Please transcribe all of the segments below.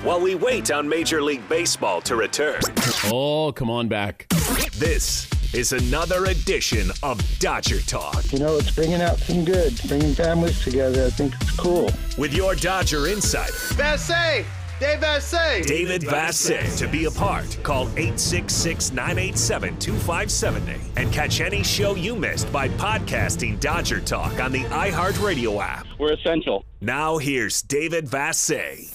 while we wait on Major League Baseball to return. Oh, come on back. This is another edition of Dodger Talk. You know, it's bringing out some good, bringing families together. I think it's cool. With your Dodger insider, Vassegh! Dave Vassegh! David Vassegh. To be a part, call 866-987-2570 and catch any show you missed by podcasting Dodger Talk on the iHeartRadio app. We're essential. Now here's David Vassegh.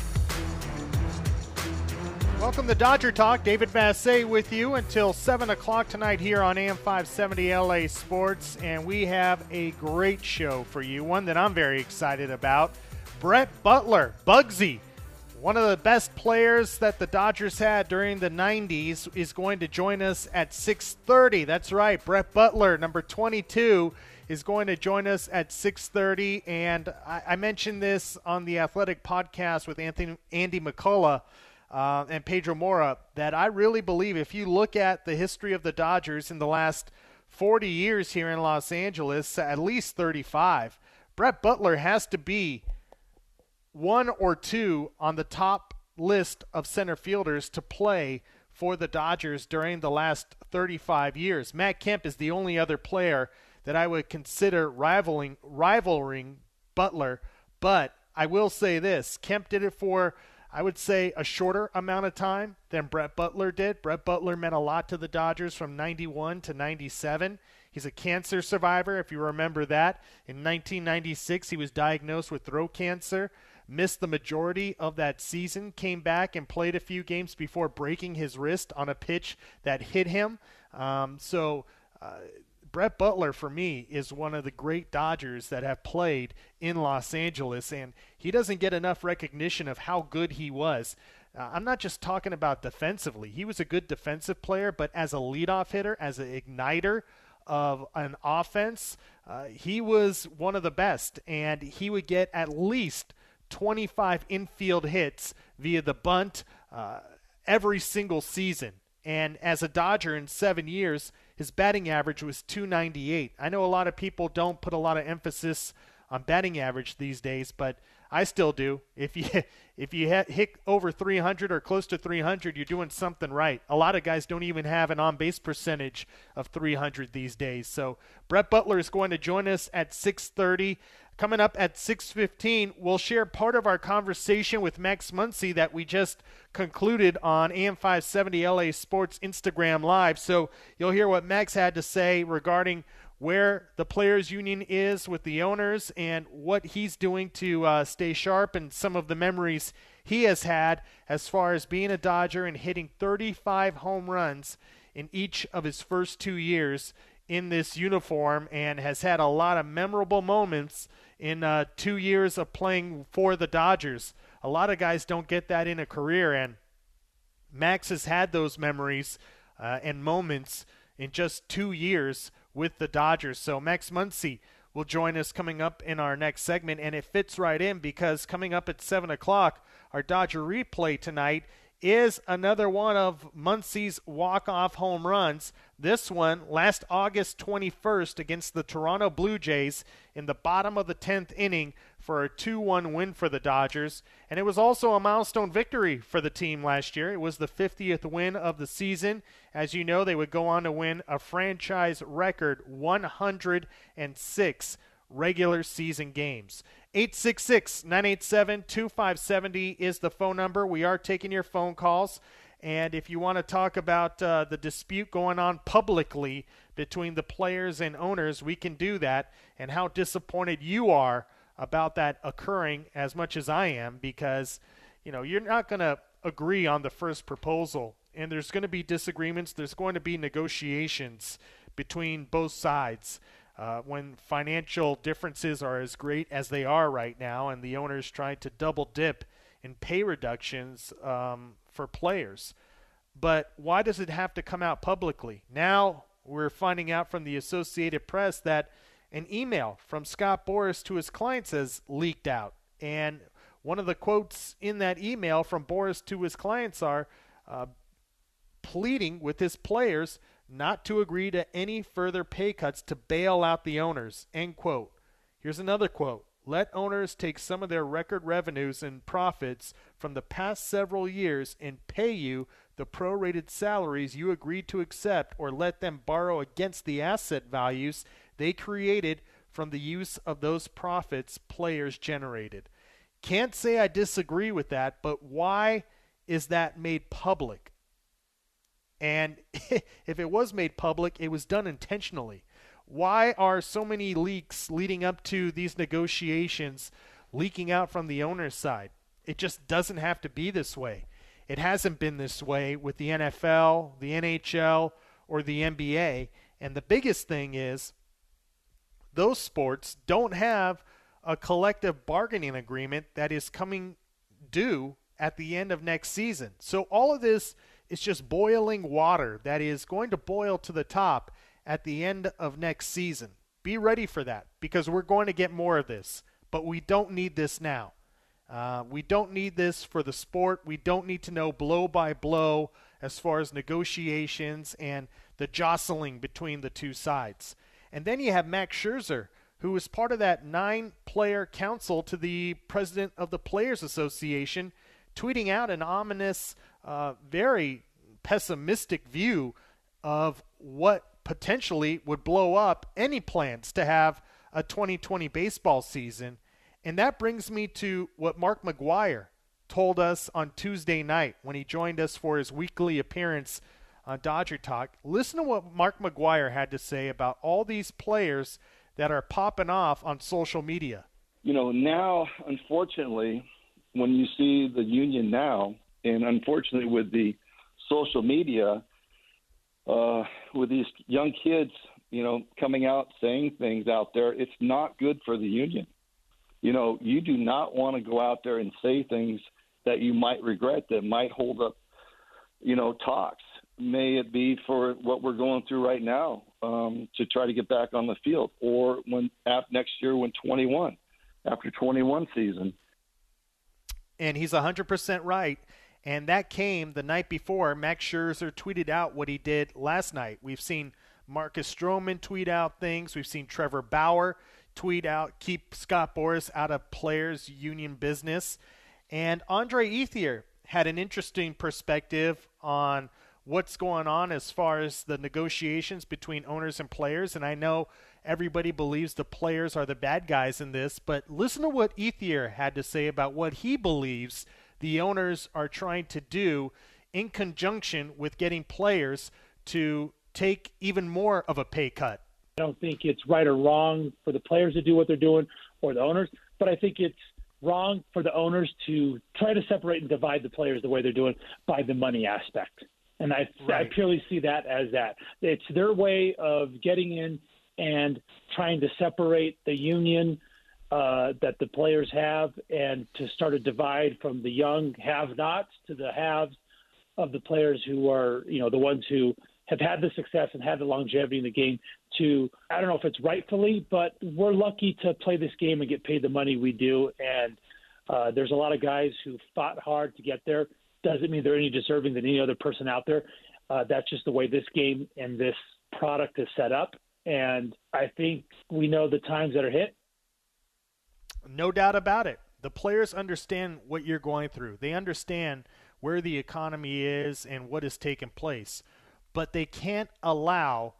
Welcome to Dodger Talk. David Vassegh with you until 7 o'clock tonight here on AM 570 LA Sports. And we have a great show for you, one that I'm very excited about. Brett Butler, Bugsy, one of the best players that the Dodgers had during the 90s, is going to join us at 6:30. That's right, Brett Butler, number 22, is going to join us at 6:30. And I mentioned this on the Athletic podcast with Andy McCullough and Pedro Mora, that I really believe if you look at the history of the Dodgers in the last 40 years here in Los Angeles, at least 35, Brett Butler has to be one or two on the top list of center fielders to play for the Dodgers during the last 35 years. Matt Kemp is the only other player that I would consider rivaling Butler, but I will say this. Kemp did it for, I would say, a shorter amount of time than Brett Butler did. Brett Butler meant a lot to the Dodgers from 91 to 97. He's a cancer survivor, if you remember that. In 1996, he was diagnosed with throat cancer. Missed the majority of that season, came back and played a few games before breaking his wrist on a pitch that hit him. Brett Butler, for me, is one of the great Dodgers that have played in Los Angeles, and he doesn't get enough recognition of how good he was. I'm not just talking about defensively. He was a good defensive player, but as a leadoff hitter, as an igniter of an offense, he was one of the best, and he would get at least 25 infield hits via the bunt every single season. And as a Dodger in 7 years, his batting average was .298. I know a lot of people don't put a lot of emphasis on batting average these days, but I still do. If you hit over 300 or close to 300, you're doing something right. A lot of guys don't even have an on-base percentage of 300 these days. So Brett Butler is going to join us at 6:30. Coming up at 6:15, we'll share part of our conversation with Max Muncy that we just concluded on AM 570 LA Sports Instagram Live. So you'll hear what Max had to say regarding where the Players Union is with the owners and what he's doing to stay sharp, and some of the memories he has had as far as being a Dodger and hitting 35 home runs in each of his first 2 years in this uniform, and has had a lot of memorable moments in 2 years of playing for the Dodgers. A lot of guys don't get that in a career, and Max has had those memories and moments in just 2 years with the Dodgers. So Max Muncy will join us coming up in our next segment, and it fits right in because coming up at 7 o'clock, our Dodger replay tonight is another one of Muncy's walk-off home runs. This one last August 21st against the Toronto Blue Jays in the bottom of the 10th inning for a 2-1 win for the Dodgers. And it was also a milestone victory for the team last year. It was the 50th win of the season. As you know, they would go on to win a franchise record 106 regular season games. 866-987-2570 is the phone number. We are taking your phone calls. And if you want to talk about the dispute going on publicly between the players and owners, we can do that, and how disappointed you are about that occurring as much as I am, because, you know, you're not going to agree on the first proposal, and there's going to be disagreements. There's going to be negotiations between both sides. When financial differences are as great as they are right now, and the owners trying to double dip in pay reductions for players. But why does it have to come out publicly? Now we're finding out from the Associated Press that an email from Scott Boras to his clients has leaked out. And one of the quotes in that email from Boras to his clients are pleading with his players not to agree to any further pay cuts to bail out the owners, end quote. Here's another quote. Let owners take some of their record revenues and profits from the past several years and pay you the prorated salaries you agreed to accept, or let them borrow against the asset values they created from the use of those profits players generated. Can't say I disagree with that, but why is that made public? And if it was made public, it was done intentionally. Why are so many leaks leading up to these negotiations leaking out from the owner's side? It just doesn't have to be this way. It hasn't been this way with the NFL, the NHL, or the NBA. And the biggest thing is those sports don't have a collective bargaining agreement that is coming due at the end of next season. So all of this is just boiling water that is going to boil to the top at the end of next season. Be ready for that, because we're going to get more of this, but we don't need this now. We don't need this for the sport. We don't need to know blow by blow as far as negotiations and the jostling between the two sides. And then you have Max Scherzer, who was part of that 9-player council to the president of the Players Association, tweeting out an ominous, very pessimistic view of what potentially would blow up any plans to have a 2020 baseball season. And that brings me to what Mark McGwire told us on Tuesday night when he joined us for his weekly appearance on Dodger Talk. Listen to what Mark McGwire had to say about all these players that are popping off on social media. You know, now, unfortunately, when you see the union now, and unfortunately with the social media, with these young kids, you know, coming out saying things out there, it's not good for the union. You know, you do not want to go out there and say things that you might regret, that might hold up, you know, talks. May it be for what we're going through right now, to try to get back on the field, or when next year after 21 season. And he's 100% right. And that came the night before Max Scherzer tweeted out what he did last night. We've seen Marcus Stroman tweet out things. We've seen Trevor Bauer tweet out, keep Scott Boras out of players' union business. And Andre Ethier had an interesting perspective on what's going on as far as the negotiations between owners and players. And I know everybody believes the players are the bad guys in this, but listen to what Ethier had to say about what he believes the owners are trying to do in conjunction with getting players to take even more of a pay cut. I don't think it's right or wrong for the players to do what they're doing or the owners, but I think it's wrong for the owners to try to separate and divide the players the way they're doing by the money aspect. And I purely see that as that. It's their way of getting in and trying to separate the union that the players have, and to start a divide from the young have-nots to the haves of the players who are, you know, the ones who have had the success and had the longevity in the game. To, I don't know if it's rightfully, but we're lucky to play this game and get paid the money we do. And there's a lot of guys who fought hard to get there. Doesn't mean they're any deserving than any other person out there. That's just the way this game and this product is set up. And I think we know the times that are hit. No doubt about it. The players understand what you're going through. They understand where the economy is and what is taking place. But they can't allow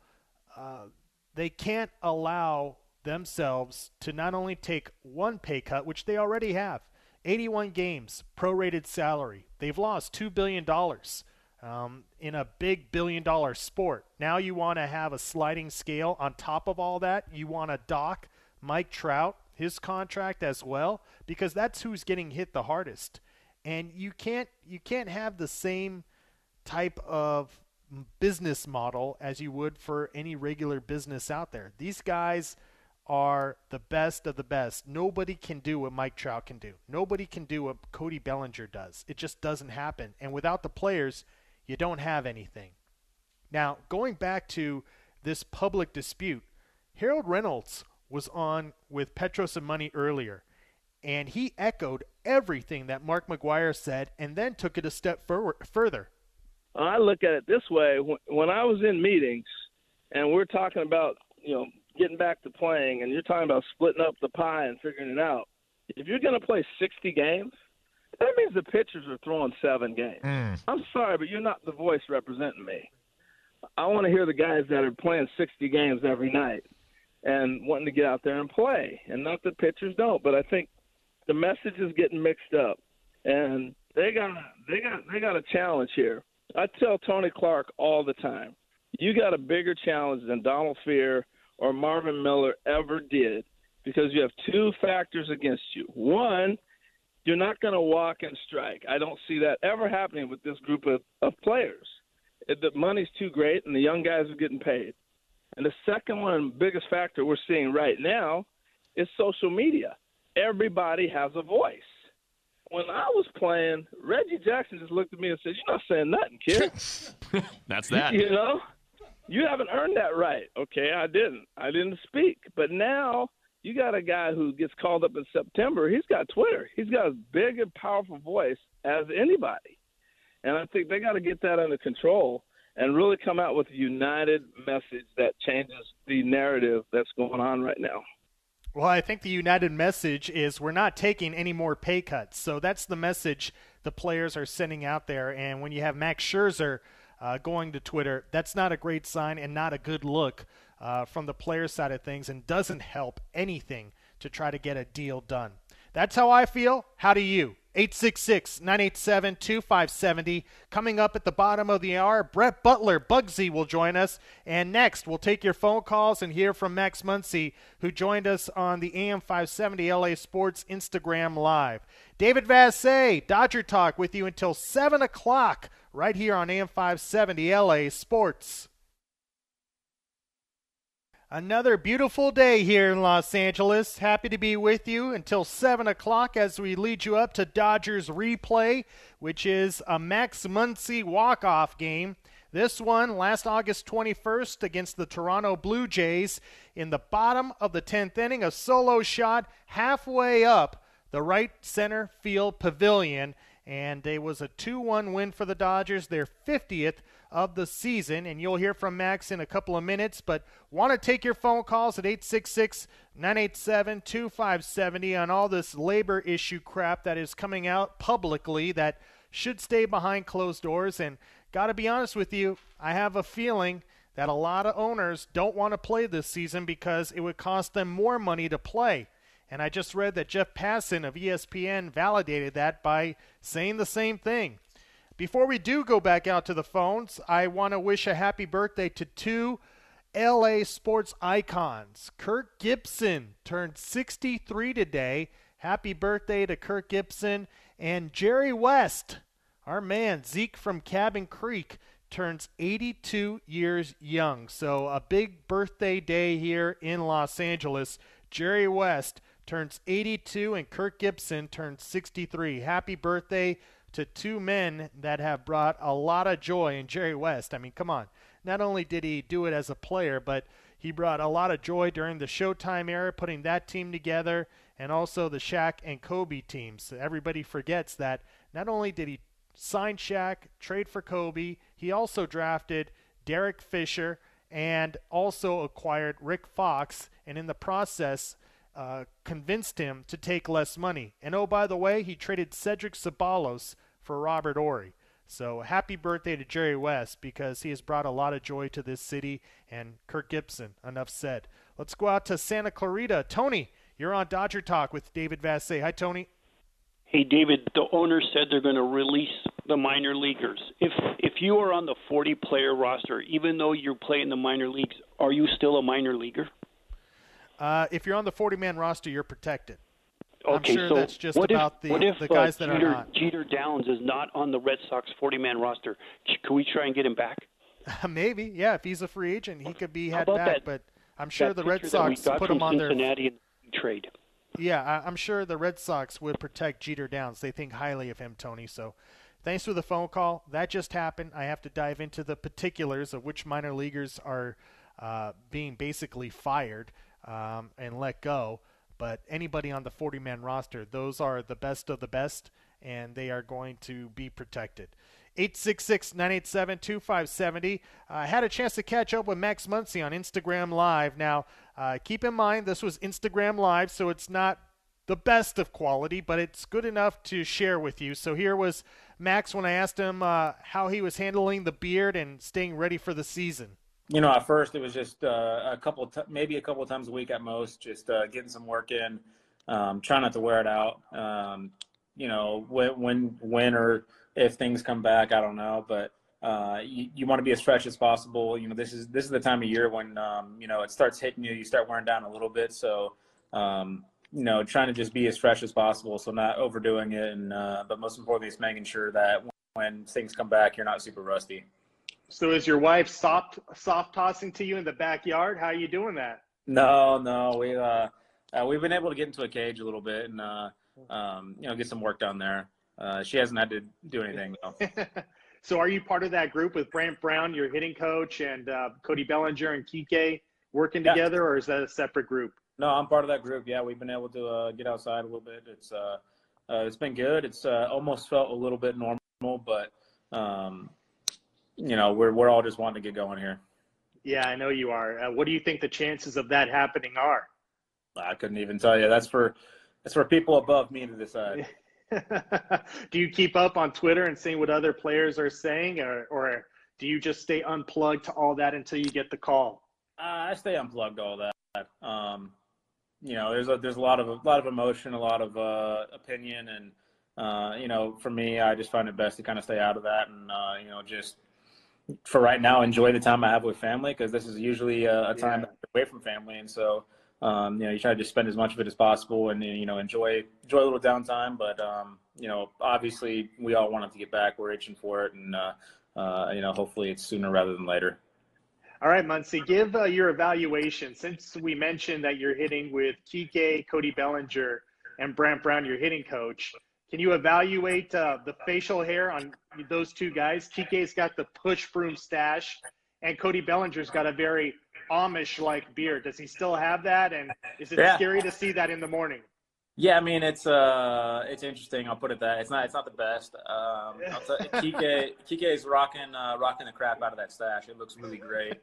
themselves to not only take one pay cut, which they already have, 81 games, prorated salary. They've lost $2 billion in a big billion-dollar sport. Now you want to have a sliding scale on top of all that. You want to dock Mike Trout, his contract as well, because that's who's getting hit the hardest. And you can't have the same type of business model as you would for any regular business out there. These guys are the best of the best. Nobody can do what Mike Trout can do. Nobody can do what Cody Bellinger does. It just doesn't happen. And without the players, you don't have anything. Now, going back to this public dispute, Harold Reynolds was on with Petros and Money earlier, and he echoed everything that Mark McGwire said and then took it a step further. I look at it this way. When I was in meetings and we're talking about, you know, getting back to playing, and you're talking about splitting up the pie and figuring it out, if you're going to play 60 games, that means the pitchers are throwing 7 games. I'm sorry, but you're not the voice representing me. I want to hear the guys that are playing 60 games every night and wanting to get out there and play, and not that pitchers don't. But I think the message is getting mixed up, and they got a challenge here. I tell Tony Clark all the time, you got a bigger challenge than Donald Fehr or Marvin Miller ever did, because you have 2 factors against you. One, you're not going to walk and strike. I don't see that ever happening with this group of players. The money's too great, and the young guys are getting paid. And the second one and biggest factor we're seeing right now is social media. Everybody has a voice. When I was playing, Reggie Jackson just looked at me and said, "You're not saying nothing, kid." That's that. You know, you haven't earned that right. Okay, I didn't speak. But now you got a guy who gets called up in September. He's got Twitter. He's got as big and powerful voice as anybody. And I think they got to get that under control and really come out with a united message that changes the narrative that's going on right now. Well, I think the united message is we're not taking any more pay cuts. So that's the message the players are sending out there. And when you have Max Scherzer going to Twitter, that's not a great sign and not a good look from the player side of things, and doesn't help anything to try to get a deal done. That's how I feel. How do you? 866-987-2570. Coming up at the bottom of the hour, Brett Butler, Bugsy, will join us. And next, we'll take your phone calls and hear from Max Muncy, who joined us on the AM 570 LA Sports Instagram Live. David Vassegh, Dodger Talk, with you until 7 o'clock right here on AM 570 LA Sports. Another beautiful day here in Los Angeles. Happy to be with you until 7 o'clock as we lead you up to Dodgers Replay, which is a Max Muncy walk-off game. This one last August 21st against the Toronto Blue Jays in the bottom of the 10th inning. A solo shot halfway up the right center field pavilion, and it was a 2-1 win for the Dodgers, their 50th of the season, and you'll hear from Max in a couple of minutes, but want to take your phone calls at 866-987-2570 on all this labor issue crap that is coming out publicly that should stay behind closed doors. And got to be honest with you, I have a feeling that a lot of owners don't want to play this season because it would cost them more money to play. And I just read that Jeff Passan of ESPN validated that by saying the same thing. Before we do go back out to the phones, I want to wish a happy birthday to 2 LA sports icons. Kirk Gibson turned 63 today. Happy birthday to Kirk Gibson. And Jerry West, our man Zeke from Cabin Creek, turns 82 years young. So a big birthday day here in Los Angeles. Jerry West turns 82 and Kirk Gibson turns 63. Happy birthday to 2 men that have brought a lot of joy. And Jerry West, I mean, come on. Not only did he do it as a player, but he brought a lot of joy during the Showtime era, putting that team together, and also the Shaq and Kobe teams. Everybody forgets that not only did he sign Shaq, trade for Kobe, he also drafted Derek Fisher and also acquired Rick Fox, and in the process convinced him to take less money. And oh, by the way, he traded Cedric Ceballos for Robert Horry. So happy birthday to Jerry West, because he has brought a lot of joy to this city. And Kirk Gibson, enough said. Let's go out to Santa Clarita. Tony, you're on Dodger Talk with David Vassegh. Hi, Tony. Hey, David, the owners said they're going to release the minor leaguers. If you are on the 40-player roster, even though you're playing the minor leagues, are you still a minor leaguer? If you're on the 40-man roster, you're protected. Okay, I'm sure so that's just about the guys that are not. Jeter Downs is not on the Red Sox 40-man roster. Can we try and get him back? Maybe, yeah. If he's a free agent, he could be had back. That, but I'm sure the Red Sox put him on their Cincinnati in the trade. Yeah, I'm sure the Red Sox would protect Jeter Downs. They think highly of him, Tony. So thanks for the phone call. That just happened. I have to dive into the particulars of which minor leaguers are being basically fired and let go. But anybody on the 40-man roster, those are the best of the best, and they are going to be protected. 866-987-2570. I had a chance to catch up with Max Muncy on Instagram Live. Now, keep in mind this was Instagram Live, so it's not the best of quality, but it's good enough to share with you. So here was Max when I asked him how he was handling the beard and staying ready for the season. At first it was just maybe a couple of times a week at most, just getting some work in, trying not to wear it out. When or if things come back, I don't know, but you want to be as fresh as possible. This is the time of year when it starts hitting you. You start wearing down a little bit, so trying to just be as fresh as possible, so not overdoing it, and but most importantly, is making sure that when things come back, you're not super rusty. So is your wife soft tossing to you in the backyard? How are you doing that? No, we've been able to get into a cage a little bit and get some work done there. She hasn't had to do anything though. So are you part of that group with Brant Brown, your hitting coach, and Cody Bellinger and Kike working together, or is that a separate group? No, I'm part of that group. Yeah, we've been able to get outside a little bit. It's been good. It's almost felt a little bit normal, but we're all just wanting to get going here. Yeah, I know you are. What do you think the chances of that happening are? I couldn't even tell you. That's for people above me to decide. Do you keep up on Twitter and seeing what other players are saying, or do you just stay unplugged to all that until you get the call? I stay unplugged to all that. There's a lot of emotion, a lot of opinion, and for me, I just find it best to kind of stay out of that, and just for right now, enjoy the time I have with family, because this is usually a time away from family, and so you try to just spend as much of it as possible, and enjoy a little downtime. But obviously, we all want it to get back. We're itching for it, and hopefully it's sooner rather than later. All right, Muncy, give your evaluation. Since we mentioned that you're hitting with Kike, Cody Bellinger, and Brant Brown, your hitting coach, can you evaluate the facial hair on those two guys? Kike's got the push broom stash, and Cody Bellinger's got a very Amish-like beard. Does he still have that, and is it scary to see that in the morning? Yeah, I mean, it's interesting. I'll put it that it's not the best. Kike is rocking the crap out of that stash. It looks really great.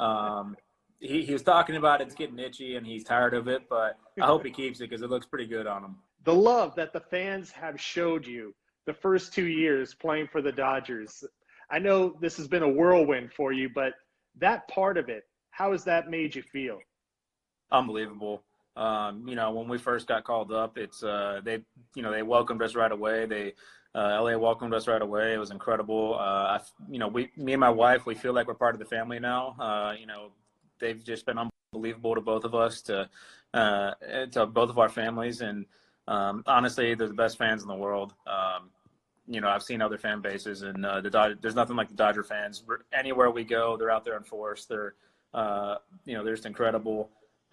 He was talking about it's getting itchy and he's tired of it, but I hope he keeps it because it looks pretty good on him. The love that the fans have showed you the first 2 years playing for the Dodgers. I know this has been a whirlwind for you, but that part of it, how has that made you feel? Unbelievable. When we first got called up, it's they welcomed us right away. LA welcomed us right away. It was incredible. Me and my wife, we feel like we're part of the family now. They've just been unbelievable to both of us, to both of our families, and honestly, they're the best fans in the world. I've seen other fan bases, and there's nothing like the Dodger fans. Anywhere we go, they're out there in force. They're just incredible.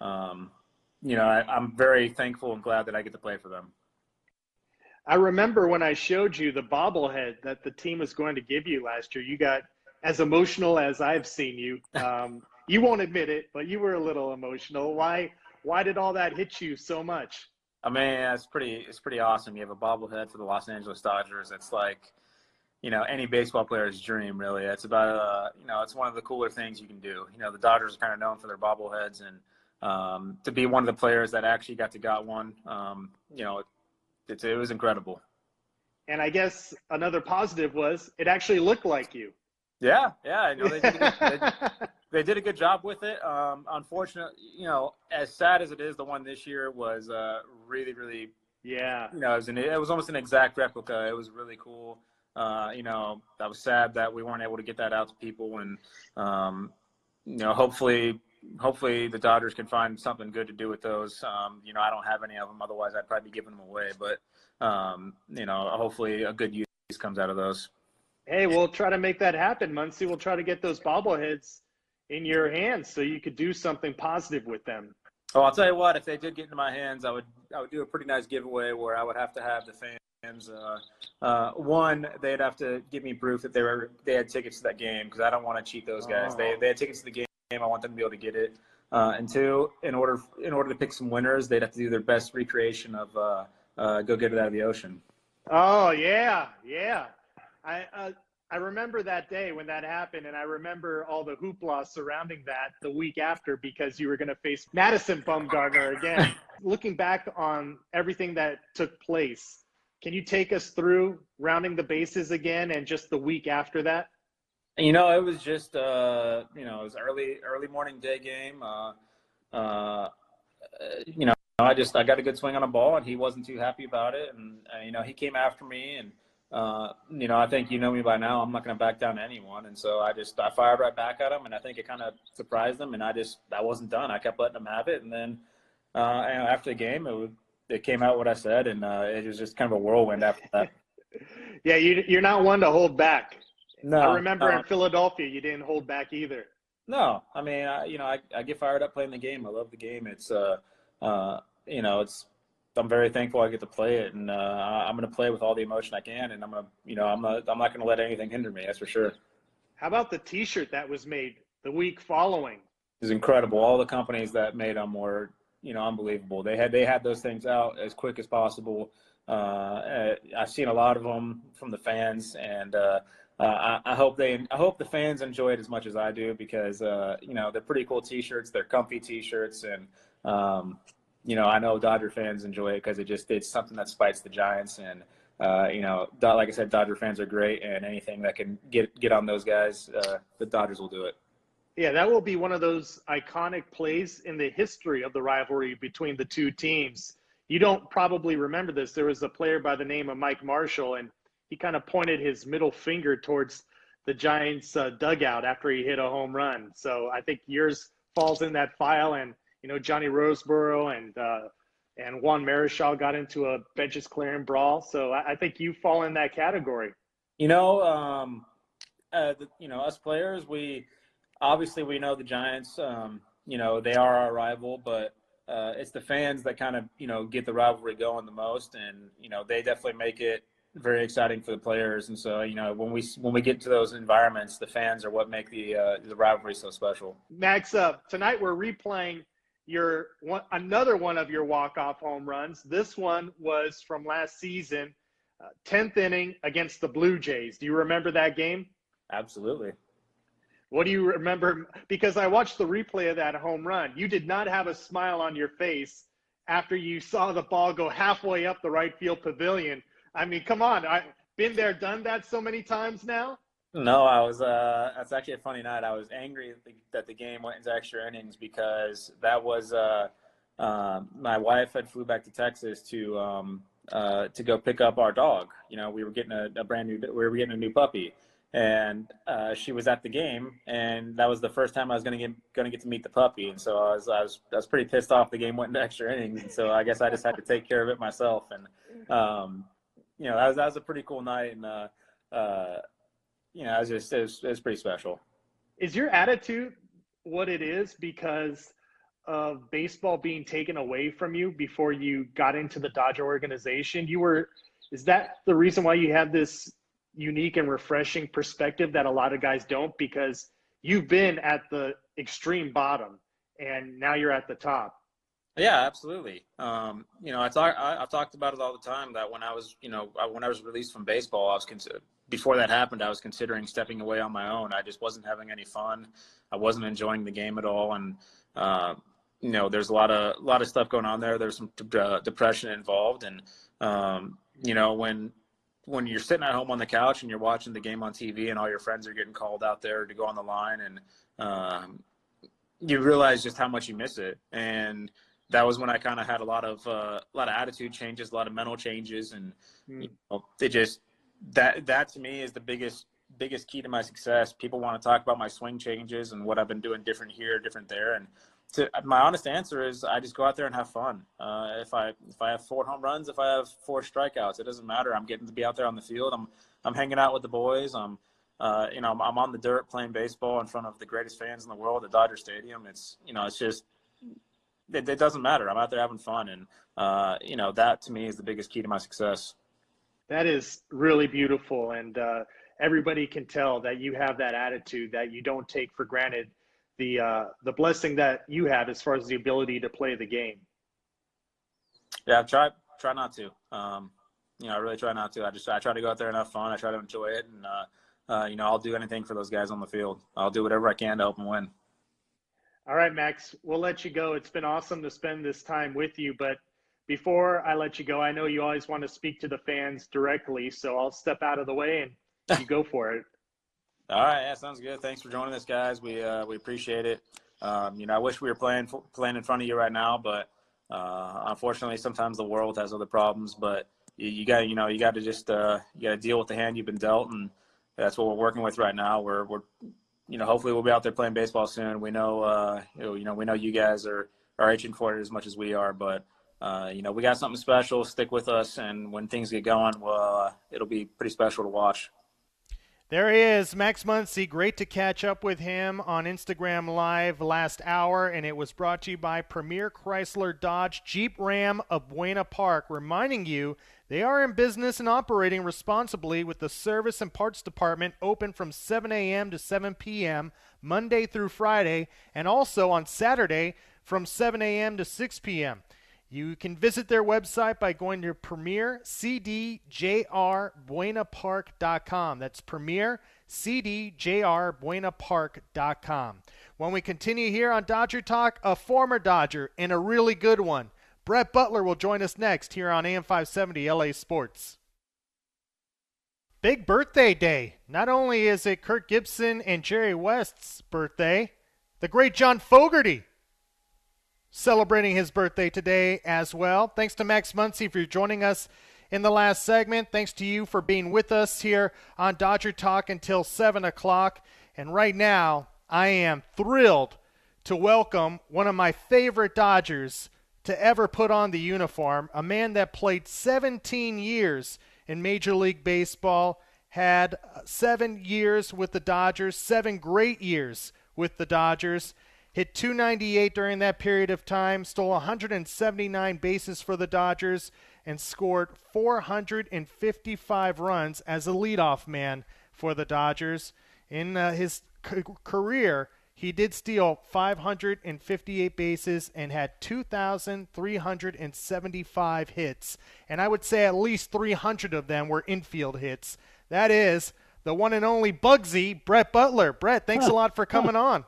I'm very thankful and glad that I get to play for them. I remember when I showed you the bobblehead that the team was going to give you last year, you got as emotional as I've seen you. You won't admit it, but you were a little emotional. Why did all that hit you so much? I mean, it's pretty awesome. You have a bobblehead for the Los Angeles Dodgers. It's like, any baseball player's dream, really. It's about, it's one of the cooler things you can do. The Dodgers are kind of known for their bobbleheads, and to be one of the players that actually got one, it was incredible. And I guess another positive was it actually looked like you. Yeah, they did a good job with it. Unfortunately, as sad as it is, the one this year was really, really. Yeah. It was almost an exact replica. It was really cool. I was sad that we weren't able to get that out to people, and hopefully the Dodgers can find something good to do with those. I don't have any of them. Otherwise, I'd probably be giving them away. But, hopefully a good use comes out of those. Hey, we'll try to make that happen, Muncy. We'll try to get those bobbleheads in your hands so you could do something positive with them. Oh, I'll tell you what, if they did get into my hands, I would do a pretty nice giveaway where I would have to have the fans. One, they'd have to give me proof that they had tickets to that game, because I don't want to cheat those guys. They had tickets to the game. I want them to be able to get it. And two, in order to pick some winners, they'd have to do their best recreation of Go Get It Out of the Ocean. Oh yeah, yeah. I remember that day when that happened, and I remember all the hoopla surrounding that the week after because you were going to face Madison Bumgarner again. Looking back on everything that took place, can you take us through rounding the bases again and just the week after that? You know, it was just you know, it was early morning day game. You know, I got a good swing on a ball, and he wasn't too happy about it. And you know, he came after me, and you know, I think you know me by now. I'm not going to back down to anyone, and so I fired right back at him, and I think it kind of surprised him. And I wasn't done. I kept letting him have it, and then you know, after the game, it came out what I said, and it was just kind of a whirlwind after that. Yeah, you're not one to hold back. No, I remember in Philadelphia, you didn't hold back either. No, I mean, you know, I get fired up playing the game. I love the game. It's you know, I'm very thankful I get to play it, and I'm going to play with all the emotion I can, and I'm not going to let anything hinder me. That's for sure. How about the T-shirt that was made the week following? It was incredible. All the companies that made them were, you know, unbelievable. They had those things out as quick as possible. I've seen a lot of them from the fans, and I hope the fans enjoy it as much as I do, because you know, they're pretty cool T-shirts. They're comfy T-shirts, and you know, I know Dodger fans enjoy it because it's something that spites the Giants. And you know, like I said, Dodger fans are great, and anything that can get on those guys, the Dodgers will do it. Yeah, that will be one of those iconic plays in the history of the rivalry between the two teams. You don't probably remember this. There was a player by the name of Mike Marshall, and he kind of pointed his middle finger towards the Giants dugout after he hit a home run. So I think yours falls in that file. And you know, Johnny Roseboro and Juan Marichal got into a benches clearing brawl. So I think you fall in that category. You know, you know, us players, we know the Giants. You know, they are our rival, but it's the fans that kind of, you know, get the rivalry going the most, and you know, they definitely make it very exciting for the players. And so, you know, when we get to those environments, the fans are what make the rivalry so special. Max, tonight we're replaying another one of your walk-off home runs. This one was from last season, 10th inning against the Blue Jays. Do you remember that game? Absolutely. What do you remember? Because I watched the replay of that home run. You did not have a smile on your face after you saw the ball go halfway up the right field pavilion. I mean, come on. I've been there, done that so many times now. No, I was. That's actually a funny night. I was angry that the game went into extra innings, because that was my wife had flew back to Texas to go pick up our dog. You know, we were getting a new puppy, and she was at the game, and that was the first time I was going to get to meet the puppy. And so I was pretty pissed off the game went into extra innings, and so I guess I just had to take care of it myself. And you know, that was a pretty cool night, and you know, it was pretty special. Is your attitude what it is because of baseball being taken away from you before you got into the Dodger organization? Is that the reason why you have this unique and refreshing perspective that a lot of guys don't? Because you've been at the extreme bottom and now you're at the top. Yeah, absolutely. You know, I've talked about it all the time that when I was released from baseball, before that happened, I was considering stepping away on my own. I just wasn't having any fun. I wasn't enjoying the game at all. And, you know, there's a lot of stuff going on there. There's some depression involved. And, you know, when you're sitting at home on the couch and you're watching the game on TV and all your friends are getting called out there to go on the line, and you realize just how much you miss it. And that was when I kind of had a lot of attitude changes, a lot of mental changes, and you know, that to me is the biggest key to my success. People want to talk about my swing changes and what I've been doing different here, different there, and my honest answer is I just go out there and have fun. If I have 4 home runs, if I have 4 strikeouts, it doesn't matter. I'm getting to be out there on the field. I'm hanging out with the boys. I'm on the dirt playing baseball in front of the greatest fans in the world at Dodger Stadium. It's just. It doesn't matter. I'm out there having fun, and you know, that to me is the biggest key to my success. That is really beautiful, and everybody can tell that you have that attitude, that you don't take for granted the blessing that you have as far as the ability to play the game. Yeah, try not to. I really try not to. I try to go out there and have fun. I try to enjoy it, and I'll do anything for those guys on the field. I'll do whatever I can to help them win. All right, Max, we'll let you go. It's been awesome to spend this time with you, but before I let you go, I know you always want to speak to the fans directly, so I'll step out of the way and you go for it. All right, yeah, sounds good. Thanks for joining us, guys. We appreciate it. I wish we were playing in front of you right now, but unfortunately, sometimes the world has other problems. But you got to just deal with the hand you've been dealt, and that's what we're working with right now. We're hopefully we'll be out there playing baseball soon. We know we know you guys are itching for it as much as we are, but we got something special. Stick with us, and when things get going, it'll be pretty special to watch. There he is, Max Muncy. Great to catch up with him on Instagram Live last hour, and it was brought to you by Premier Chrysler Dodge Jeep Ram of Buena Park, reminding you they are in business and operating responsibly with the service and parts department open from 7 a.m. to 7 p.m. Monday through Friday, and also on Saturday from 7 a.m. to 6 p.m. You can visit their website by going to premiercdjrbuenapark.com. That's premiercdjrbuenapark.com. When we continue here on Dodger Talk, a former Dodger and a really good one, Brett Butler, will join us next here on AM 570 LA Sports. Big birthday day. Not only is it Kirk Gibson and Jerry West's birthday, the great John Fogerty celebrating his birthday today as well. Thanks to Max Muncy for joining us in the last segment. Thanks to you for being with us here on Dodger Talk until 7 o'clock. And right now, I am thrilled to welcome one of my favorite Dodgers to ever put on the uniform, a man that played 17 years in Major League Baseball, had 7 years with the Dodgers, 7 great years with the Dodgers, hit .298 during that period of time, stole 179 bases for the Dodgers, and scored 455 runs as a leadoff man for the Dodgers. In his career, he did steal 558 bases and had 2,375 hits. And I would say at least 300 of them were infield hits. That is the one and only Bugsy, Brett Butler. Brett, thanks a lot for coming on.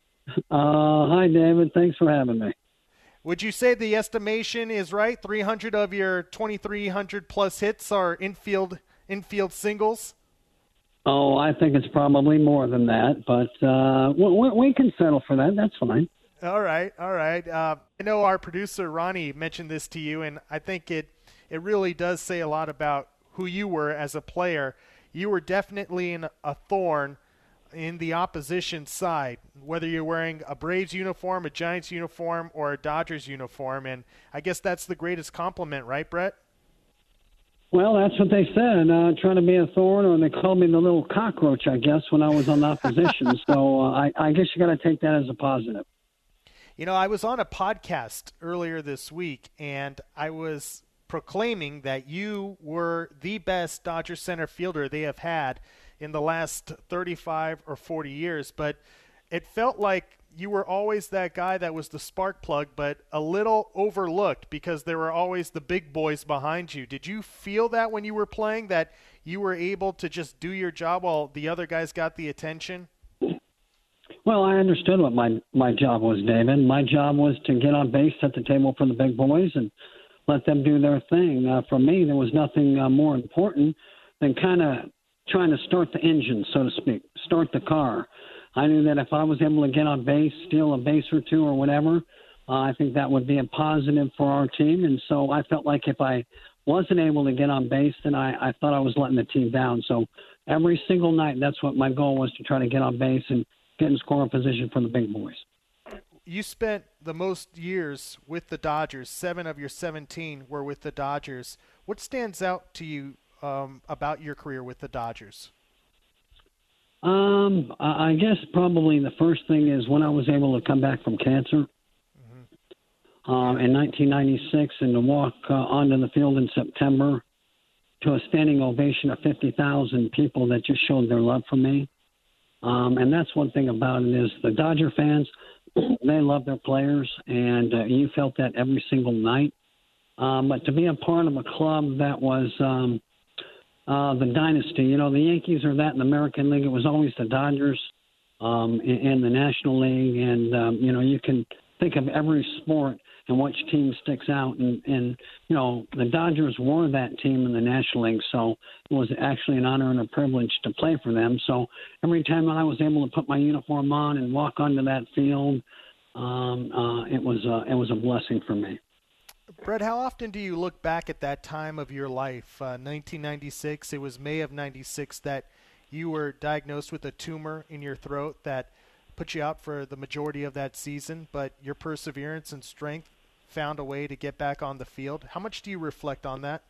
Hi, David. Thanks for having me. Would you say the estimation is right? 300 of your 2,300 plus hits are infield singles? Oh, I think it's probably more than that, but we can settle for that. That's fine. All right. I know our producer, Ronnie, mentioned this to you, and I think it really does say a lot about who you were as a player. You were definitely a thorn in the opposition side, whether you're wearing a Braves uniform, a Giants uniform, or a Dodgers uniform. And I guess that's the greatest compliment, right, Brett? Well, that's what they said, trying to be a thorn, or they called me the little cockroach, I guess, when I was on the opposition. So I guess you got to take that as a positive. I was on a podcast earlier this week, and I was proclaiming that you were the best Dodger center fielder they have had in the last 35 or 40 years, but it felt like you were always that guy that was the spark plug, but a little overlooked because there were always the big boys behind you. Did you feel that when you were playing, that you were able to just do your job while the other guys got the attention? Well, I understood what my job was, David. My job was to get on base, set the table for the big boys, and let them do their thing. For me, there was nothing more important than kind of trying to start the engine, so to speak, start the car. I knew that if I was able to get on base, steal a base or two or whatever, I think that would be a positive for our team. And so I felt like if I wasn't able to get on base, then I thought I was letting the team down. So every single night, that's what my goal was, to try to get on base and get in scoring position for the big boys. You spent the most years with the Dodgers. 7 of your 17 were with the Dodgers. What stands out to you about your career with the Dodgers? I guess probably the first thing is when I was able to come back from cancer in 1996, and to walk onto the field in September to a standing ovation of 50,000 people that just showed their love for me. And that's one thing about it, is the Dodger fans, they love their players, and you felt that every single night. But to be a part of a club that was the dynasty, you know, the Yankees are that in the American League. It was always the Dodgers in the National League. And, you know, you can think of every sport and which team sticks out. And, you know, the Dodgers were that team in the National League. So it was actually an honor and a privilege to play for them. So every time I was able to put my uniform on and walk onto that field, it was a blessing for me. Brett, how often do you look back at that time of your life? 1996, it was May of 96 that you were diagnosed with a tumor in your throat that put you out for the majority of that season, but your perseverance and strength found a way to get back on the field. How much do you reflect on that?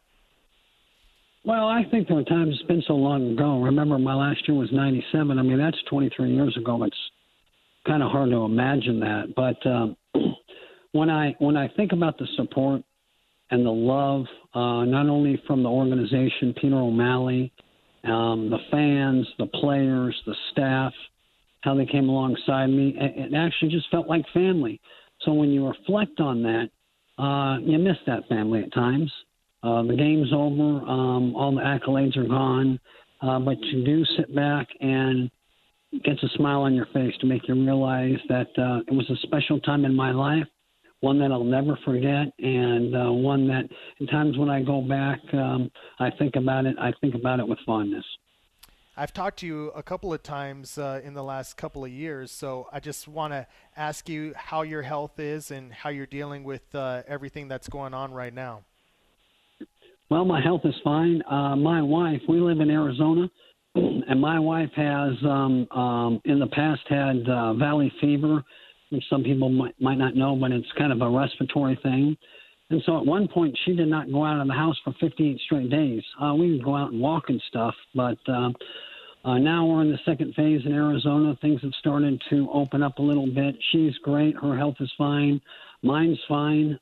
Well, I think there were times, it's been so long ago. Remember, my last year was 97. I mean, that's 23 years ago. It's kind of hard to imagine that. But when I think about the support and the love, not only from the organization, Peter O'Malley, the fans, the players, the staff, how they came alongside me, it actually just felt like family. So when you reflect on that, you miss that family at times. The game's over, all the accolades are gone, but you do sit back and get a smile on your face to make you realize that it was a special time in my life, one that I'll never forget, and one that in times when I go back, I think about it with fondness. I've talked to you a couple of times in the last couple of years, so I just want to ask you how your health is and how you're dealing with everything that's going on right now. Well, my health is fine. My wife, we live in Arizona, and my wife has in the past had valley fever, which some people might not know, but it's kind of a respiratory thing. And so at one point, she did not go out of the house for 58 straight days. We would go out and walk and stuff, but now we're in the second phase in Arizona. Things have started to open up a little bit. She's great. Her health is fine. Mine's fine.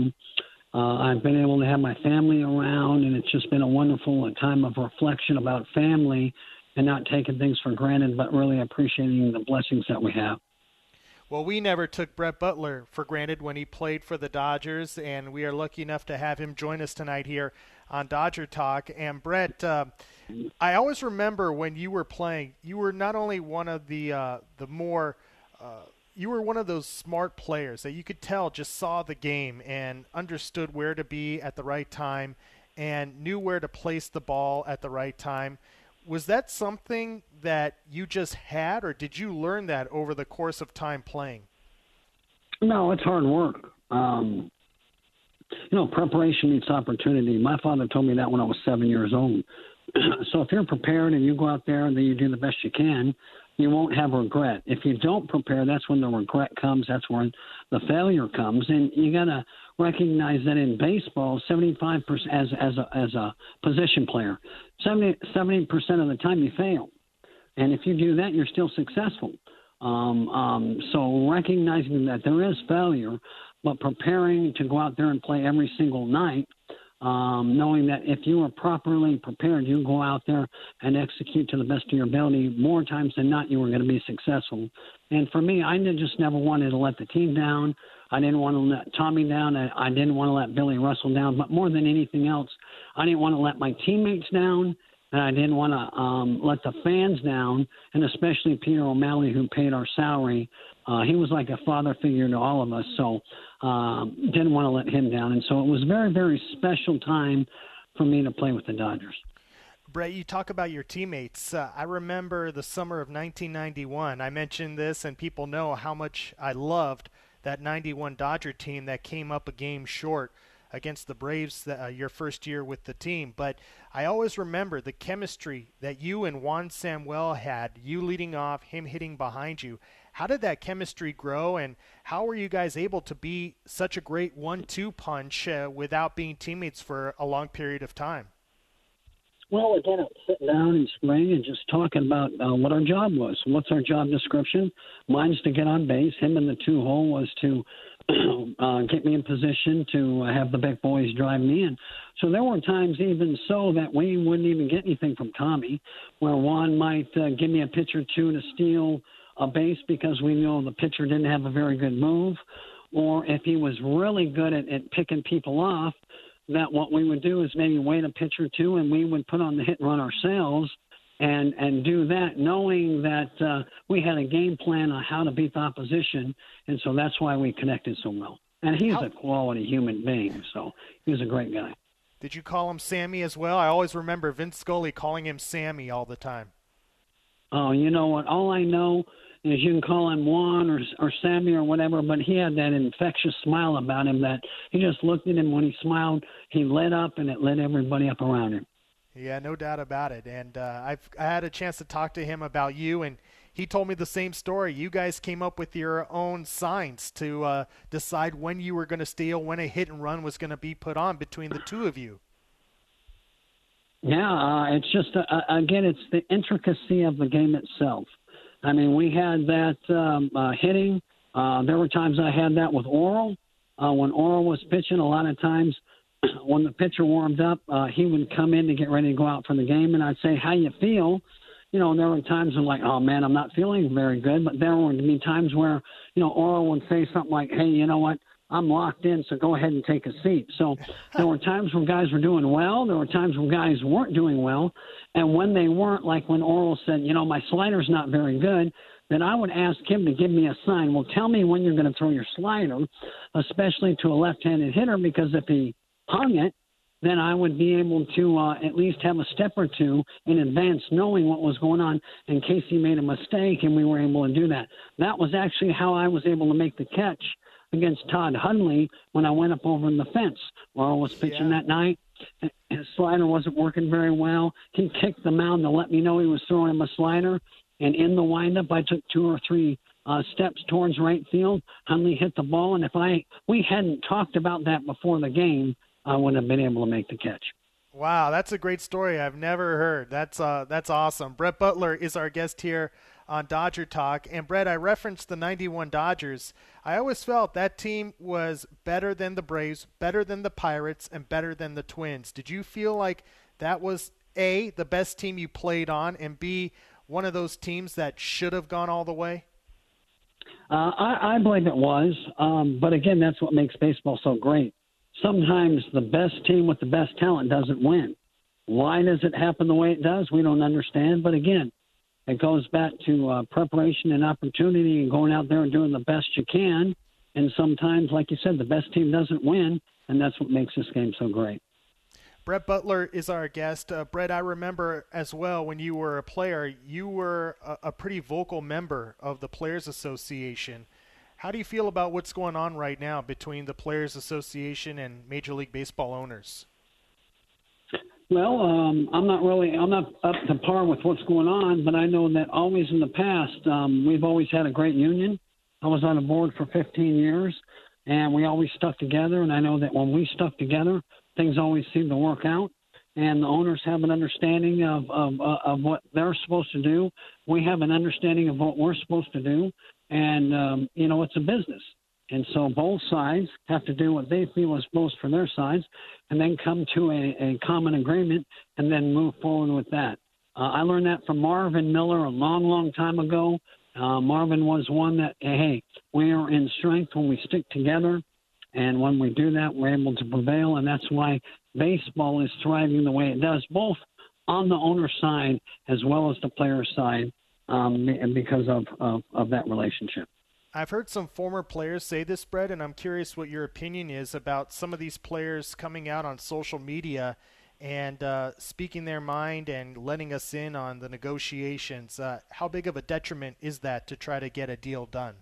I've been able to have my family around, and it's just been a wonderful time of reflection about family and not taking things for granted, but really appreciating the blessings that we have. Well, we never took Brett Butler for granted when he played for the Dodgers, and we are lucky enough to have him join us tonight here on Dodger Talk. And Brett, I always remember when you were playing, you were not only one of you were one of those smart players that you could tell just saw the game and understood where to be at the right time and knew where to place the ball at the right time. Was that something that you just had, or did you learn that over the course of time playing? No, it's hard work. Preparation meets opportunity. My father told me that when I was 7 years old. So if you're prepared and you go out there and then you do the best you can, you won't have regret. If you don't prepare, that's when the regret comes. That's when the failure comes. And you got to recognize that in baseball, 75% as a position player, 70% of the time you fail. And if you do that, you're still successful. So recognizing that there is failure, but preparing to go out there and play every single night, knowing that if you are properly prepared, you go out there and execute to the best of your ability. More times than not, you are going to be successful. And for me, I just never wanted to let the team down. I didn't want to let Tommy down. I didn't want to let Billy Russell down. But more than anything else, I didn't want to let my teammates down, and I didn't want to let the fans down, and especially Peter O'Malley, who paid our salary. He was like a father figure to all of us, so didn't want to let him down. And so it was a very, very special time for me to play with the Dodgers. Brett, you talk about your teammates. I remember the summer of 1991. I mentioned this, and people know how much I loved that 91 Dodger team that came up a game short against the Braves your first year with the team. But I always remember the chemistry that you and Juan Samuel had, you leading off, him hitting behind you. How did that chemistry grow, and how were you guys able to be such a great 1-2 punch without being teammates for a long period of time? Well, again, sitting down in spring and just talking about what our job was. What's our job description? Mine's to get on base. Him in the 2-hole was to get me in position to have the big boys drive me in. So there were times even so that we wouldn't even get anything from Tommy, where Juan might give me a pitch or two to steal a base because we know the pitcher didn't have a very good move, or if he was really good at picking people off, that what we would do is maybe wait a pitch or two, and we would put on the hit and run ourselves and do that, knowing that we had a game plan on how to beat the opposition, and so that's why we connected so well. And he's a quality human being, so he was a great guy. Did you call him Sammy as well? I always remember Vince Scully calling him Sammy all the time. Oh, you know what? All I know is you can call him Juan or Sammy or whatever, but he had that infectious smile about him that he just looked at him when he smiled, he lit up, and it lit everybody up around him. Yeah, no doubt about it. And I had a chance to talk to him about you, and he told me the same story. You guys came up with your own signs to decide when you were going to steal, when a hit and run was going to be put on between the two of you. Yeah, it's just, again, it's the intricacy of the game itself. I mean, we had that hitting. There were times I had that with Oral. When Oral was pitching, a lot of times when the pitcher warmed up, he would come in to get ready to go out for the game, and I'd say, how you feel? You know, there were times I'm like, oh, man, I'm not feeling very good. But there would be times where, you know, Oral would say something like, hey, you know what, I'm locked in, so go ahead and take a seat. So there were times when guys were doing well. There were times when guys weren't doing well. And when they weren't, like when Oral said, you know, my slider's not very good, then I would ask him to give me a sign. Well, tell me when you're going to throw your slider, especially to a left-handed hitter, because if he hung it, then I would be able to at least have a step or two in advance knowing what was going on in case he made a mistake, and we were able to do that. That was actually how I was able to make the catch against Todd Hundley when I went up over in the fence. Oral was pitching that night. His slider wasn't working very well. He kicked the mound to let me know he was throwing him a slider, and in the windup, I took 2 or 3 steps towards right field. Hundley hit the ball, and if we hadn't talked about that before the game, I wouldn't have been able to make the catch. Wow, that's a great story I've never heard. That's awesome. Brett Butler is our guest here on Dodger Talk. And Brett, I referenced the 91 Dodgers. I always felt that team was better than the Braves, better than the Pirates, and better than the Twins. Did you feel like that was, A, the best team you played on, and B, one of those teams that should have gone all the way? I believe it was. But again, that's what makes baseball so great. Sometimes the best team with the best talent doesn't win. Why does it happen the way it does? We don't understand. But again, it goes back to preparation and opportunity and going out there and doing the best you can. And sometimes, like you said, the best team doesn't win, and that's what makes this game so great. Brett Butler is our guest. Brett, I remember as well when you were a player, you were a pretty vocal member of the Players Association. How do you feel about what's going on right now between the Players Association and Major League Baseball owners? Well, I'm not up to par with what's going on, but I know that always in the past, we've always had a great union. I was on the board for 15 years, and we always stuck together. And I know that when we stuck together, things always seem to work out. And the owners have an understanding of what they're supposed to do. We have an understanding of what we're supposed to do. And, you know, it's a business. And so both sides have to do what they feel is most for their sides and then come to a common agreement and then move forward with that. I learned that from Marvin Miller a long, long time ago. Marvin was one that, hey, we are in strength when we stick together. And when we do that, we're able to prevail. And that's why baseball is thriving the way it does, both on the owner side as well as the player side. Because of that relationship. I've heard some former players say this, Brett, and I'm curious what your opinion is about some of these players coming out on social media and speaking their mind and letting us in on the negotiations. How big of a detriment is that to try to get a deal done?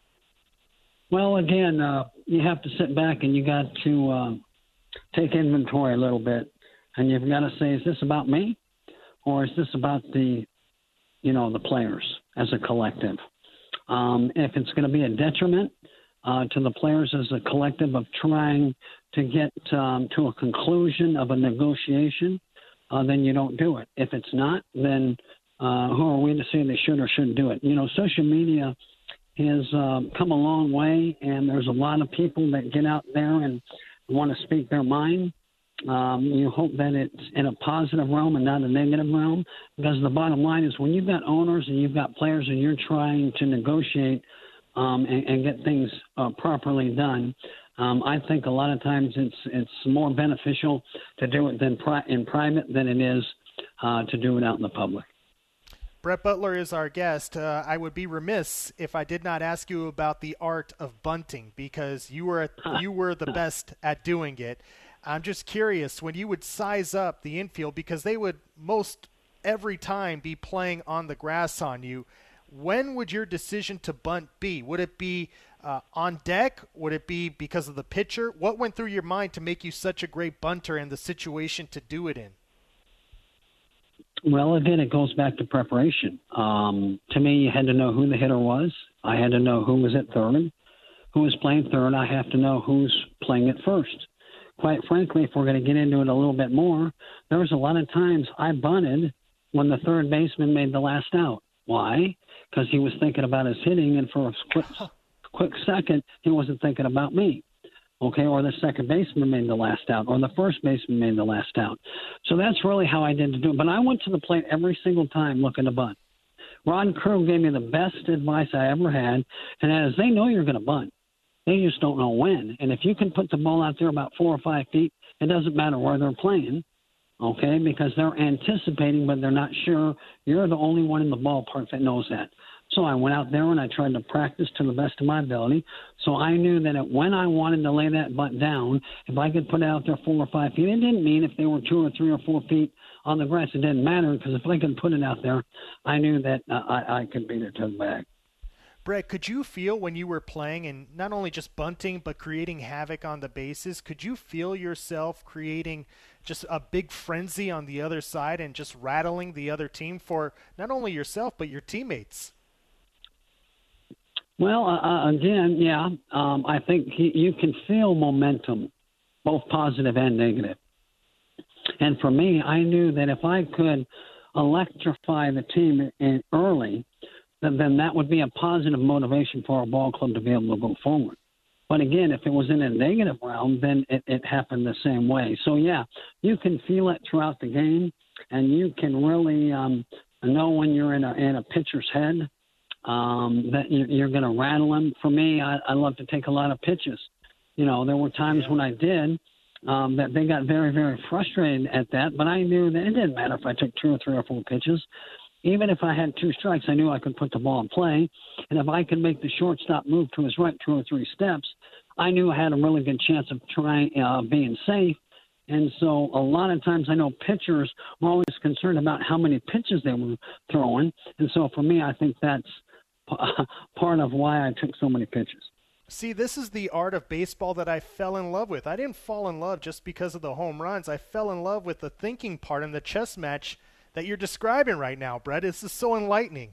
Well, again, you have to sit back and you got to take inventory a little bit. And you've got to say, is this about me or is this about the players as a collective? If it's going to be a detriment to the players as a collective of trying to get to a conclusion of a negotiation, then you don't do it. If it's not, then who are we to say they should or shouldn't do it? You know, social media has come a long way, and there's a lot of people that get out there and want to speak their mind. You hope that it's in a positive realm and not a negative realm, because the bottom line is when you've got owners and you've got players and you're trying to negotiate and get things properly done, I think a lot of times it's more beneficial to do it in private than it is to do it out in the public. Brett Butler is our guest. I would be remiss if I did not ask you about the art of bunting, because you were the best at doing it. I'm just curious, when you would size up the infield, because they would most every time be playing on the grass on you, when would your decision to bunt be? Would it be on deck? Would it be because of the pitcher? What went through your mind to make you such a great bunter and the situation to do it in? Well, again, it goes back to preparation. To me, you had to know who the hitter was. I had to know who was at third. Who was playing third, I have to know who's playing at first. Quite frankly, if we're going to get into it a little bit more, there was a lot of times I bunted when the third baseman made the last out. Why? Because he was thinking about his hitting, and for a quick second, he wasn't thinking about me. Okay, or the second baseman made the last out, or the first baseman made the last out. So that's really how I did to do it. But I went to the plate every single time looking to bunt. Ron Krug gave me the best advice I ever had, and that is they know you're going to bunt. They just don't know when. And if you can put the ball out there about 4 or 5 feet, it doesn't matter where they're playing, okay, because they're anticipating, but they're not sure. You're the only one in the ballpark that knows that. So I went out there and I tried to practice to the best of my ability. So I knew that when I wanted to lay that butt down, if I could put it out there 4 or 5 feet, it didn't mean if they were 2 or 3 or 4 feet on the grass, it didn't matter, because if I could put it out there, I knew that I could beat it to the bag. Brett, could you feel when you were playing and not only just bunting but creating havoc on the bases, could you feel yourself creating just a big frenzy on the other side and just rattling the other team for not only yourself but your teammates? Well, again, yeah, I think you can feel momentum, both positive and negative. And for me, I knew that if I could electrify the team early, then that would be a positive motivation for our ball club to be able to go forward. But again, if it was in a negative round, then it happened the same way. So, yeah, you can feel it throughout the game, and you can really know when you're in a pitcher's head that you're going to rattle them. For me, I love to take a lot of pitches. You know, there were times when I did that they got very, very frustrated at that, but I knew that it didn't matter if I took 2 or 3 or 4 pitches. Even if I had 2 strikes, I knew I could put the ball in play. And if I could make the shortstop move to his right 2 or 3 steps, I knew I had a really good chance of trying being safe. And so a lot of times I know pitchers were always concerned about how many pitches they were throwing. And so for me, I think that's part of why I took so many pitches. See, this is the art of baseball that I fell in love with. I didn't fall in love just because of the home runs. I fell in love with the thinking part and the chess match that you're describing right now, Brett. This is so enlightening.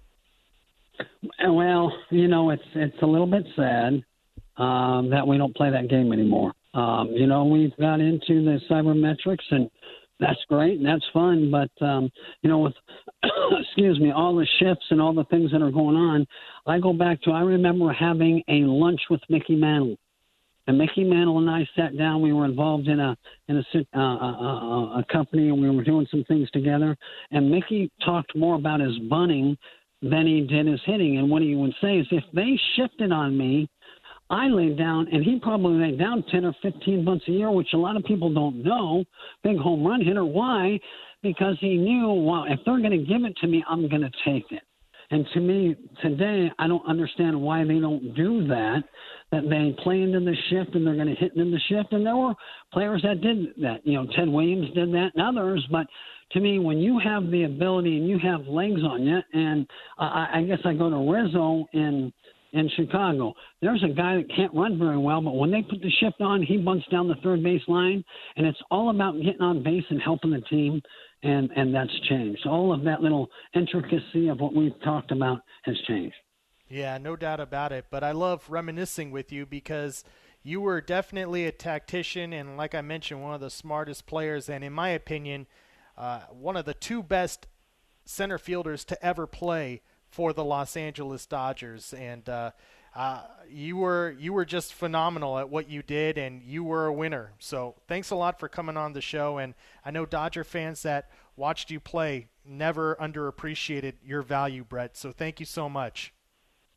Well, you know, it's a little bit sad that we don't play that game anymore. You know, we've got into the cybermetrics, and that's great and that's fun. But, you know, with, excuse me, all the shifts and all the things that are going on, I remember having a lunch with Mickey Mantle. And Mickey Mantle and I sat down. We were involved in a company, and we were doing some things together. And Mickey talked more about his bunting than he did his hitting. And what he would say is, if they shifted on me, I laid down, and he probably laid down 10 or 15 bunts a year, which a lot of people don't know. Big home run hitter. Why? Because he knew, well, if they're going to give it to me, I'm going to take it. And to me, today, I don't understand why they don't do that they play into the shift and they're going to hit into the shift. And there were players that did that. You know, Ted Williams did that and others. But to me, when you have the ability and you have legs on you, and I guess I go to Rizzo in Chicago, there's a guy that can't run very well, but when they put the shift on, he bunts down the third base line. And it's all about getting on base and helping the team. And that's changed. All of that little intricacy of what we've talked about has changed. Yeah, no doubt about it. But I love reminiscing with you because you were definitely a tactician and, like I mentioned, one of the smartest players. And in my opinion, one of the 2 best center fielders to ever play for the Los Angeles Dodgers. And you were just phenomenal at what you did, and you were a winner. So thanks a lot for coming on the show. And I know Dodger fans that watched you play never underappreciated your value, Brett. So thank you so much.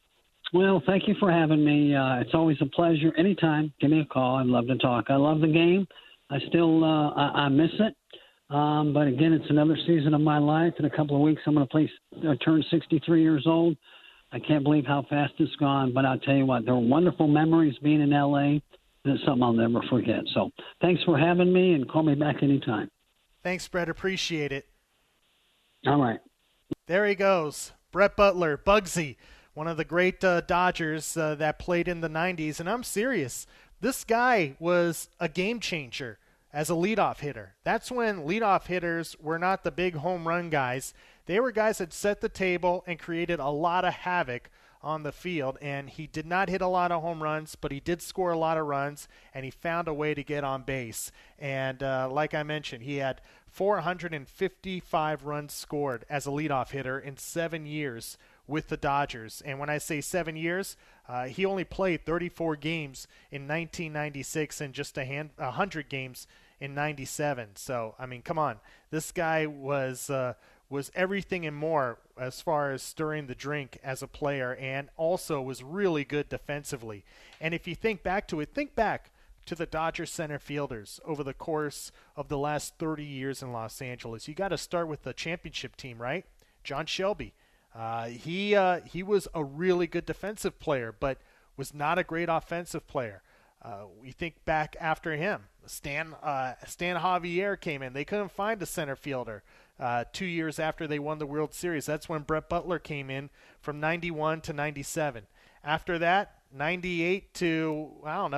Well, thank you for having me. It's always a pleasure. Anytime, give me a call. I'd love to talk. I love the game. I still I miss it. But again, it's another season of my life. In a couple of weeks, I'm going to turn 63 years old. I can't believe how fast it's gone. But I'll tell you what, there were wonderful memories being in L.A., and it's something I'll never forget. So thanks for having me, and call me back anytime. Thanks, Brett. Appreciate it. All right. There he goes. Brett Butler, Bugsy, one of the great Dodgers that played in the 90s. And I'm serious. This guy was a game changer as a leadoff hitter. That's when leadoff hitters were not the big home run guys. They were guys that set the table and created a lot of havoc on the field. And he did not hit a lot of home runs, but he did score a lot of runs, and he found a way to get on base. And like I mentioned, he had 455 runs scored as a leadoff hitter in 7 years with the Dodgers. And when I say 7 years, he only played 34 games in 1996 and just 100 games in 97. So, I mean, come on. This guy was everything and more as far as stirring the drink as a player, and also was really good defensively. And if you think back to it, think back to the Dodgers center fielders over the course of the last 30 years in Los Angeles. You got to start with the championship team, right? John Shelby. He was a really good defensive player, but was not a great offensive player. We think back after him. Stan Javier came in. They couldn't find a center fielder 2 years after they won the World Series. That's when Brett Butler came in from 91 to 97. After that, 98 to,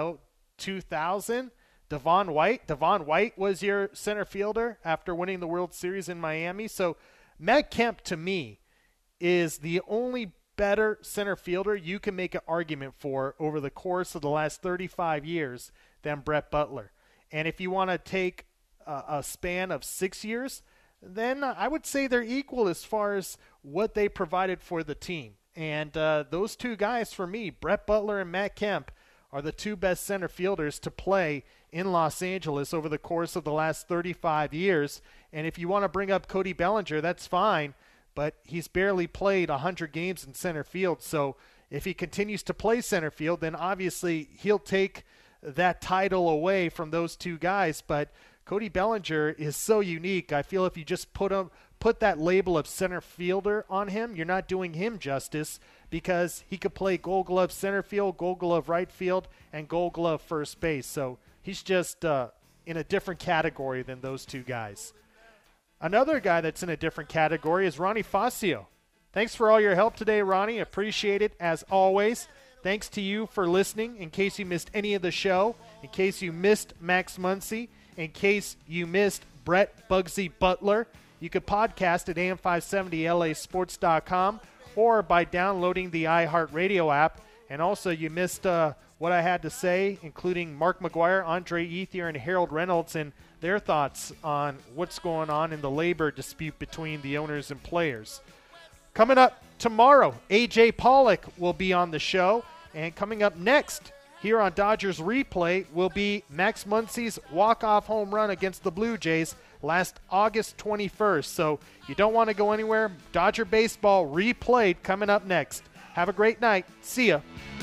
2000, Devon White. Devon White was your center fielder after winning the World Series in Miami. So Matt Kemp, to me, is the only better center fielder you can make an argument for over the course of the last 35 years than Brett Butler. And if you want to take a span of 6 years, then I would say they're equal as far as what they provided for the team. And those two guys, for me, Brett Butler and Matt Kemp, are the two best center fielders to play in Los Angeles over the course of the last 35 years. And if you want to bring up Cody Bellinger, that's fine, but he's barely played 100 games in center field. So if he continues to play center field, then obviously he'll take that title away from those two guys. But Cody Bellinger is so unique. I feel if you just put that label of center fielder on him, you're not doing him justice, because he could play Gold Glove center field, Gold Glove right field, and Gold Glove first base. So he's just in a different category than those two guys. Another guy that's in a different category is Ronnie Fascio. Thanks for all your help today, Ronnie. Appreciate it as always. Thanks to you for listening. In case you missed any of the show, in case you missed Max Muncy, in case you missed Brett Bugsy Butler, you could podcast at AM570LAsports.com or by downloading the iHeartRadio app. And also, you missed what I had to say, including Mark McGuire, Andre Ethier, and Harold Reynolds, and their thoughts on what's going on in the labor dispute between the owners and players. Coming up tomorrow, A.J. Pollock will be on the show. And coming up next here on Dodgers Replay will be Max Muncy's walk-off home run against the Blue Jays last August 21st. So you don't want to go anywhere. Dodger baseball replayed coming up next. Have a great night. See ya.